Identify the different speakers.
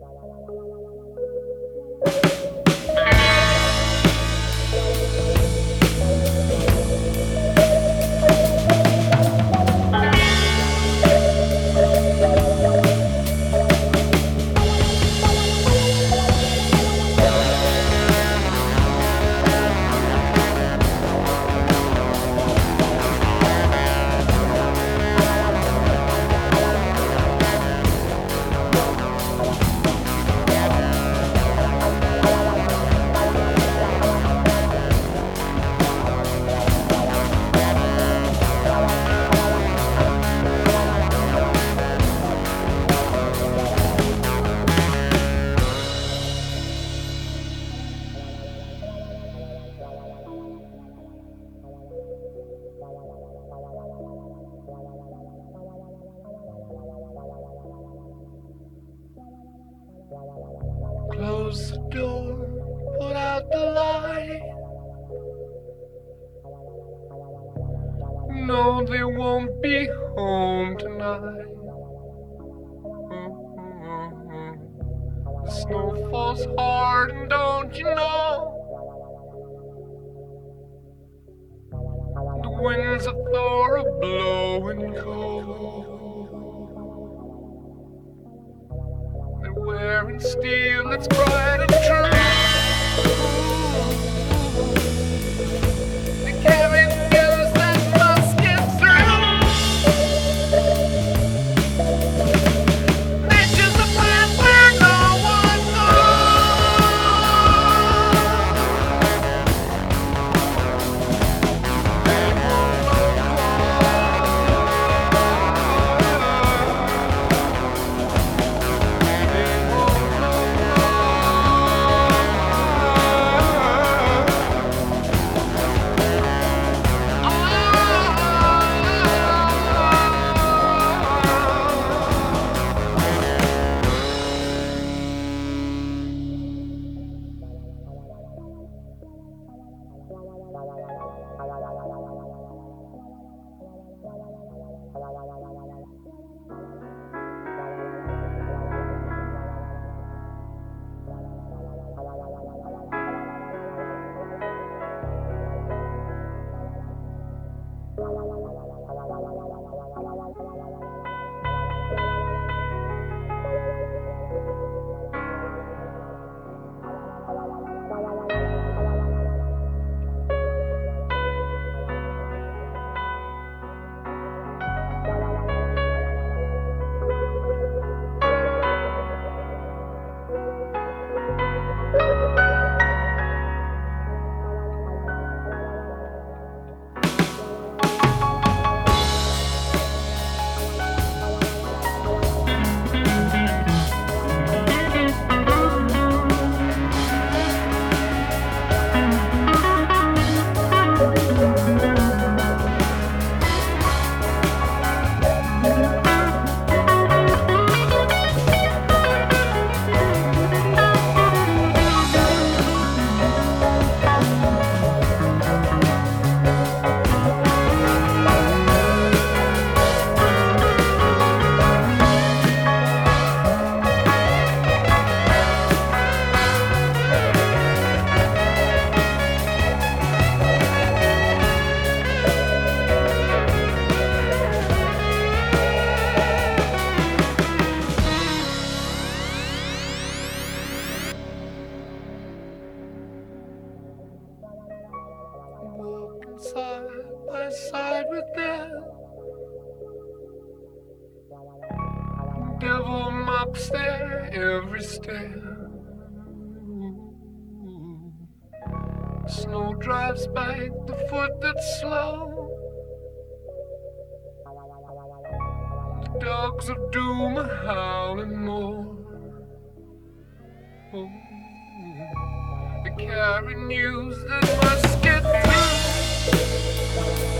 Speaker 1: Close the door, put out the light. No, they won't be home tonight. The snow falls hard, and don't you know? The winds of Thor are blowing cold. They're wearing steel that's bright and true. They carry news that must get through. Nature's a path where no one side by side with them. Devil mocks their every step. Snow drives back the foot that's slow. The dogs of doom are howling more. Oh, they carry news that must get through.